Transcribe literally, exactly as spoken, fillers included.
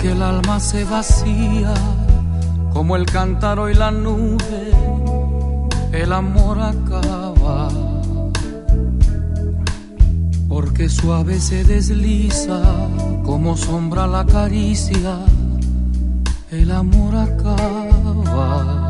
que el alma se vacía, como el cántaro y la nube, el amor acaba. Porque suave se desliza, como sombra la caricia, el amor acaba.